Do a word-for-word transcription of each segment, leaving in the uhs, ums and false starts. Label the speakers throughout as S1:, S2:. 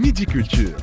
S1: ميدي كولتور.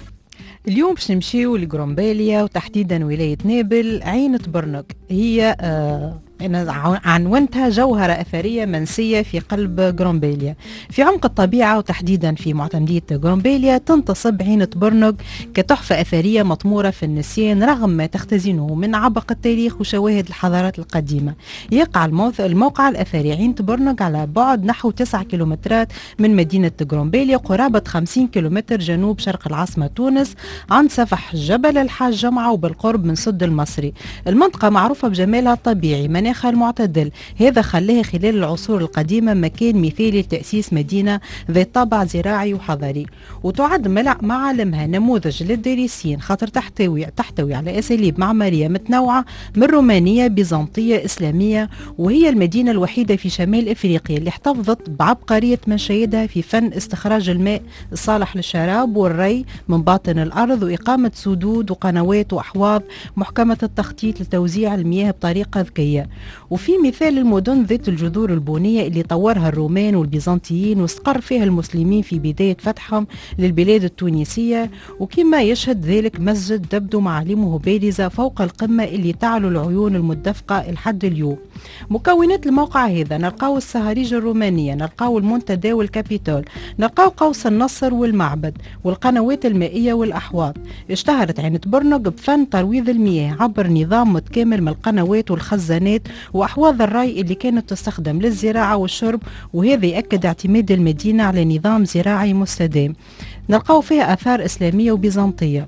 S2: اليوم باش نمشيو لجرومباليا وتحديدا ولاية نابل. عين تبرنك هي آه أنا عنونتها جوهرة أثرية منسية في قلب جرومباليا. في عمق الطبيعة وتحديدا في معتمدية جرومباليا تنتصب عين تبرنك كتحفة أثرية مطمورة في النسيان رغم ما تختزنه من عبق التاريخ وشواهد الحضارات القديمة. يقع الموقع الأثري عين تبرنك على بعد نحو تسعة كيلومترات من مدينة جرومباليا، قرابة خمسين كيلومتر جنوب شرق العاصمة تونس، عند سفح جبل الحاج جمعة وبالقرب من سد المصري. المنطقة معروفة بجمالها الطبيعي، مناخها المعتدل، هذا خلاها خلال العصور القديمة مكان مثالي لتأسيس مدينة ذات طابع زراعي وحضري، وتعد معالمها نموذج للدارسين خاطر تحتوي تحتوي على أساليب معمارية متنوعة من رومانية بيزنطية إسلامية، وهي المدينة الوحيدة في شمال إفريقيا اللي احتفظت بعبقرية مشايدها في فن استخراج الماء الصالح للشراب والري من باطن الأرض وإقامة سدود وقنوات وأحواض محكمة التخطيط لتوزيع المياه بطريقة ذكية. وفي مثال المدن ذات الجذور البونية اللي طورها الرومان والبيزنطيين واستقر فيها المسلمين في بداية فتحهم للبلاد التونسية، وكما يشهد ذلك مسجد تبدو معالمه بارزة فوق القمة اللي تعلو العيون المدفقة لحد اليوم. مكونات الموقع هذا نلقاو السهاريج الرومانية، نلقاو المنتدى والكابيتول، نلقاو قوس النصر والمعبد والقنوات المائية والأحواض. اشتهرت عين تبرنك بفن ترويض المياه عبر نظام متكامل من القنوات والخزانات وأحواض الري اللي كانت تستخدم للزراعة والشرب، وهذا يأكد اعتماد المدينة على نظام زراعي مستدام. نلقاو فيها آثار إسلامية وبيزنطية.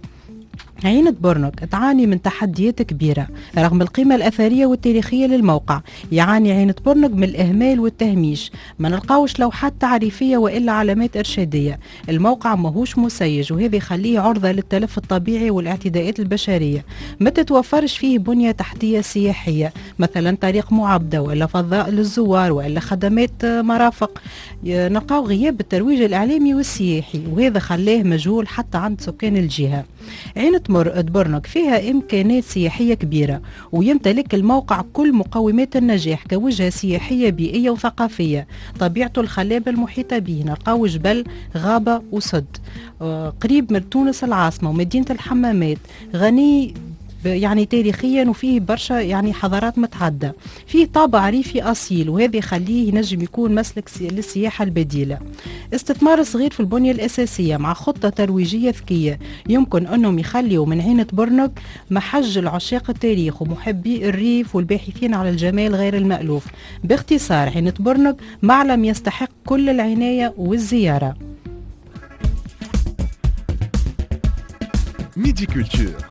S2: عين تبرنك تعاني من تحديات كبيرة رغم القيمة الأثرية والتاريخية للموقع. يعاني عين تبرنك من الإهمال والتهميش، ما نلقاوش لوحات تعريفية وإلا علامات إرشادية. الموقع ماهوش مسيج وهذا يخليه عرضة للتلف الطبيعي والاعتداءات البشرية. ما تتوفرش فيه بنية تحتية سياحية مثلا طريق معبدة وإلا فضاء للزوار وإلا خدمات مرافق. نلقاو غياب الترويج الإعلامي والسياحي وهذا خلاه مجهول حتى عند سكان الجهة. عين تبرنك فيها إمكانات سياحية كبيرة ويمتلك الموقع كل مقومات النجاح كوجهة سياحية بيئية وثقافية. طبيعته الخلابة المحيطة به، نلقاو جبل غابة وسد، قريب من تونس العاصمة ومدينة الحمامات، غني يعني تاريخيا وفيه برشا يعني حضارات متعدة، فيه طابع ريفي أصيل وهذا يخليه ينجم يكون مسلك للسياحة البديلة. استثمار صغير في البنية الأساسية مع خطة ترويجية ذكية يمكن أنهم يخليوا من عين تبرنك محج العشاق التاريخ ومحبي الريف والباحثين على الجمال غير المألوف. باختصار عين تبرنك معلم يستحق كل العناية والزيارة.
S1: ميدي كولتور.